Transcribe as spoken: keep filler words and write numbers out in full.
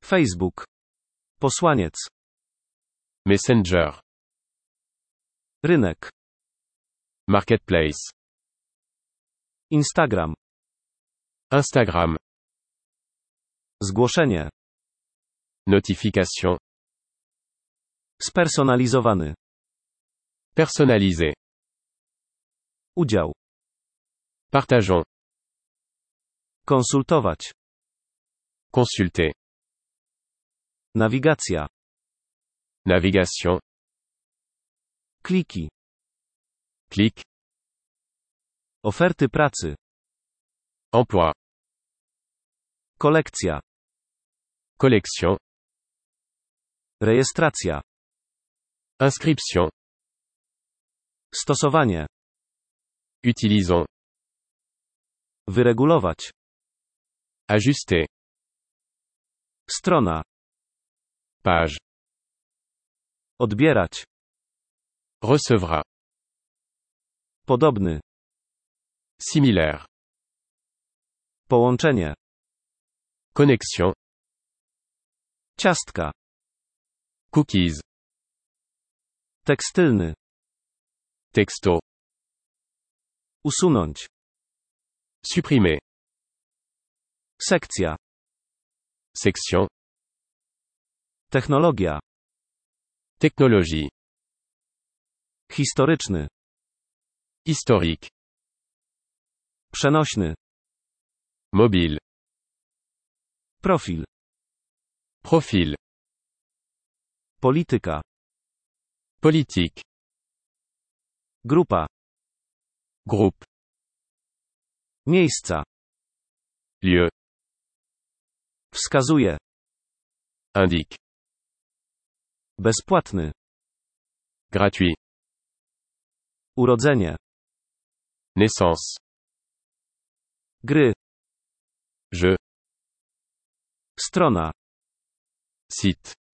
Facebook. Posłaniec. Messenger. Rynek. Marketplace. Instagram. Instagram. Zgłoszenie. Notification. Spersonalizowany. Personnalisé. Udział. Partageons. Konsultować. Consulter. Nawigacja. Navigation. Kliki. Clic. Oferty pracy. Emploi. Kolekcja. Collection. Rejestracja. Inscription. Stosowanie. Utilisons. Wyregulować. Ajuster. Strona. Page. Odbierać. Recevra. Podobny. Similaire. Połączenie. Connexion. Ciastka. Cookies. Tekstylny. Texto. Usunąć. Supprimer. Sekcja. Section. Technologia. Technologie. Historyczny. Historique. Przenośny. Mobile. Profil. Profil. Polityka. Politique. Grupa. Groupe. Miejsca. Lieu. Wskazuje. Indique. Bezpłatny. Gratuit. Urodzenie. Naissance. Gry. Jeu. Strona. Site.